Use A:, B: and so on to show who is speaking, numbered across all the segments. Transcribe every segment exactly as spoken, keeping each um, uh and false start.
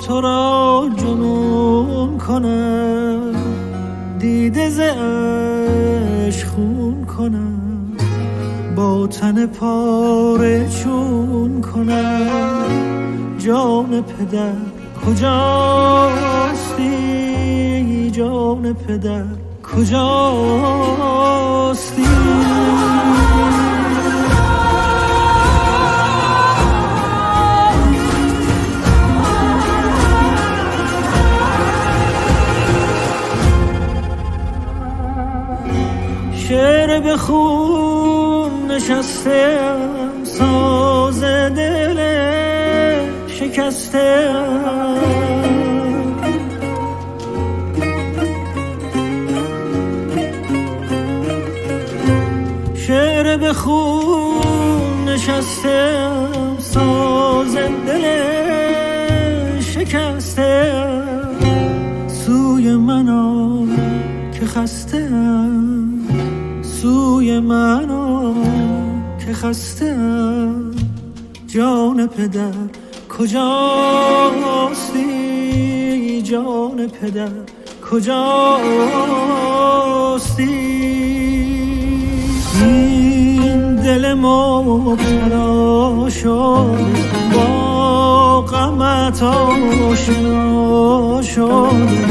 A: تو را جنون کنم، دیده ز عشق خون کنم، با تن پاره چون کنم. جان پدر کجاستی، جان پدر کجاستی؟ شعر به خون نشستم، ساز دل شکستم. شعر به خون نشستم، ساز دل شکستم. سوی من آ که خسته‌ام، سوی من آ که خسته‌ام. جان پدر کجاستی، جان پدر کجاستی؟ این دل مبتلا شده، با غمت آشنا شده.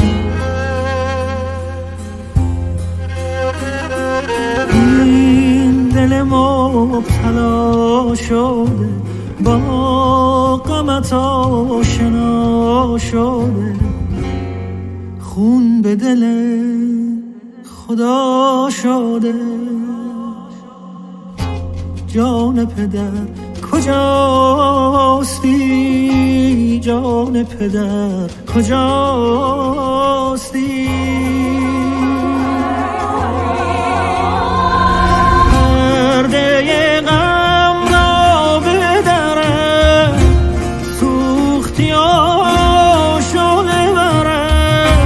A: این دل مبتلا شده، با غمت آشنا شده. خون به دل خدا شده. جان پدر کجاستی، جان پدر کجاستی؟ پرده غم را بدرم، سوختی آشاله برم.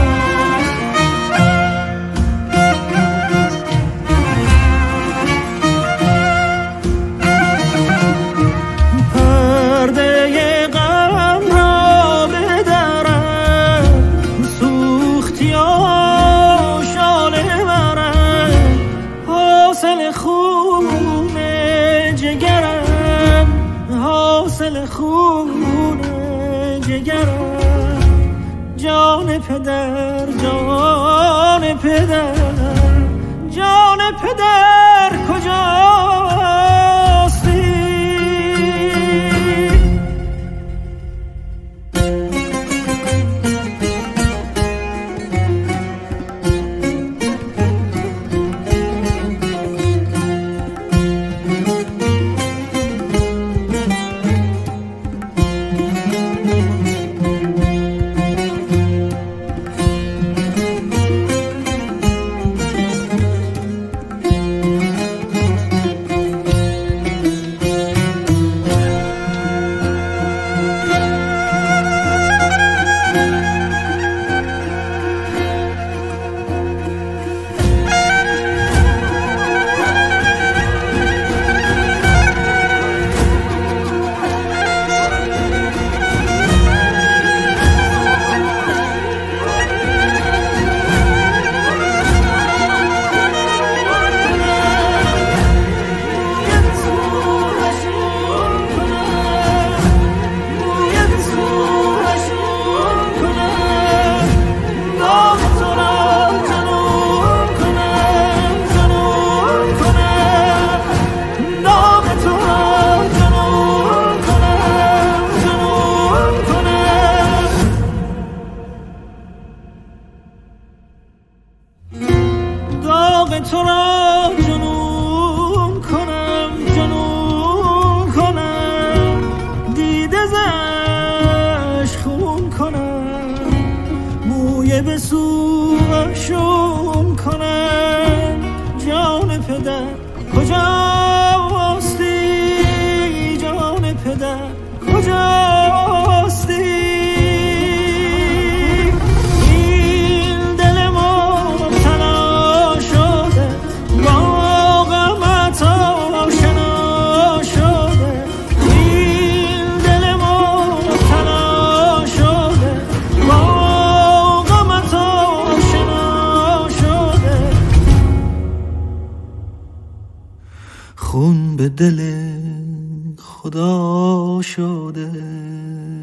A: پرده غم را بدرم، سوختی آشاله برم. حاصل خون جگرم، حاصل خون جگرم. جان پدر، جان پدر، جان پدر کجاستی؟ تو را جنون کنم، جنون کنم. دیده زش خون کنم، موی به سوشون کنم. جان پدر کجاستی، جان پدر کجاستی؟ دل خدا شده.